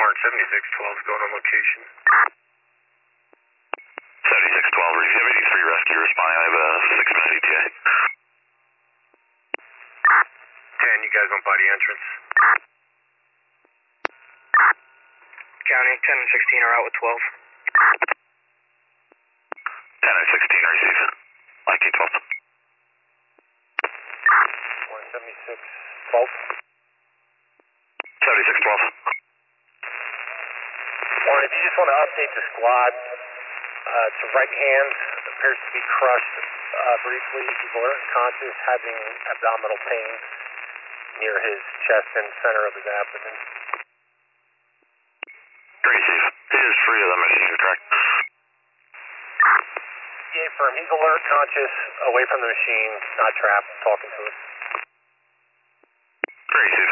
Orange 7612 going on location. 7612, review 83 rescue responding. I have a 6-minute ETA. 10, you guys on body entrance. County 10 and 16 are out with 12. 10 and 16 receive. Like 12. 17612. 7612. Warren, if you just want to update the squad, to right hand, appears to be crushed briefly. He's alert and conscious, having abdominal pain near his chest and center of his abdomen. Great, Chief. He is free of the machine, correct? Yeah, firm. He's alert, conscious, away from the machine, not trapped, talking to us. Great, Chief.